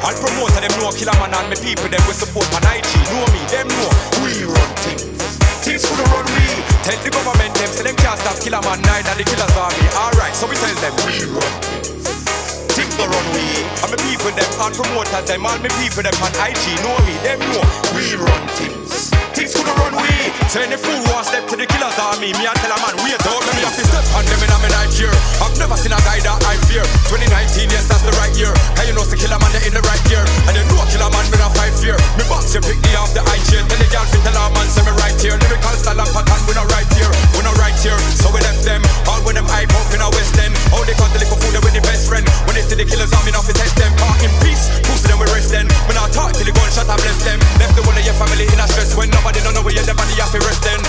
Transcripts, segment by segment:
All promoter them know Killer Man and me people them we support on IG. Know me, them know we run things. Things could run we. Tell the government them say them can't stop Killer Man neither the Killers Army. Alright, so we tell them we run things. Things no run we. And me people them and promoters them all me people them on IG. Know me, them know we run things. Things could run we. So any fool who step to the Killers Army, me I tell a man wait out. Me have to step on them in a me night year. I've never seen a guy that I fear. 2019, yes that's the right year. Can you know the Killer Man they in the right year? And you know Killer Man me not fight fear. Me box you pick me off the eye chair. Tell the girl fit tell a man say me right here. Lyrical style and pattern we not right here. We not right here. So we left them all when them hype up in a West End. How they got the little food with the best friend. When they see the Killers Army not fi test them. Park in peace, cruise to them we rest then. When I talk till the gunshot I bless them. Left the whole of your family in a stress. When nobody don't know where you're the body have to rest then.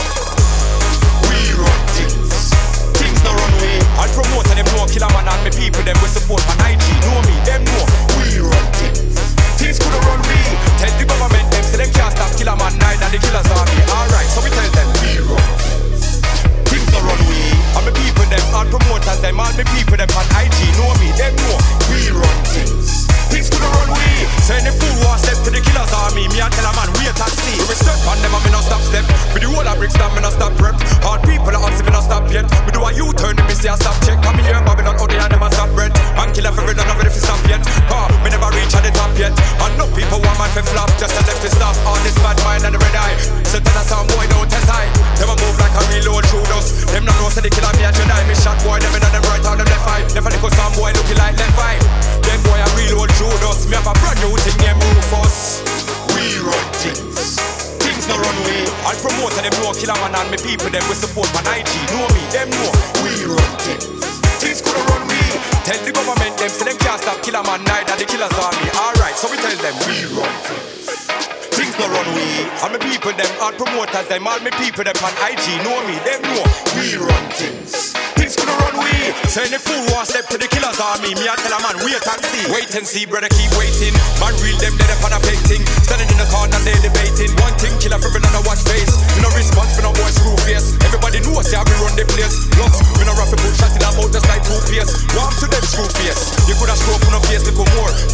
We run things. Things no run way. I'll promote and them know Killer Man and me people them we support on IG. Know me, them know we run things. Things could run way. Tell the government them say them can't stop Killer Man neither the Killers Army. Alright, so we tell them we run things. Things no run way. And me people them and promoters them all me people them on IG. Know me, them know we run things. Things could run way. So any fool who step to the Killers Army, me and tell a man wait and see. We step on them and me not stop step. For the whole of Brixton me not stop rep. Hard people are asking me not stop yet. Me do a U-turn me say I stop check. Come here Babylon out there and them a stop bread. And kill every none of it if you stop yet. Me never reach at the top yet. And no people want man for flop. Just tell them to stop on this bad mind and the red eye. So tell us some boy don't test high. Them a move like a reload through us. Them not know say they killer me a Jedi. Me shot boy them in on them right on them left eye. Never look some boy looking like left eye. Them boy a reload through us. Me have a brand new thing named Rufus. We run things. Things no run way. I'll promote and them know Killer Man and me people them we support on IG. Know me, them know we run things. Things could run way. Tell the government them say them can't stop Killer Man neither the Killers Army. Alright, so we tell them we run things. Things no run way. And me people them and promoters them all me people them on IG. Know me, them know we run things. Things could run way. So any fool who step to the Killers Army, me I tell a man wait and see. Wait and see, brother, keep waiting. Man real them dead upon a fake thing. Standing in the corner they debating. One thing killer for another watch face. Me no response for no boy screw face. Everybody knows say I be run the place. Plus, me no rough and put shot in a mouth just like 2 PS. Warm to them screw face. You coulda screw up on a face little more.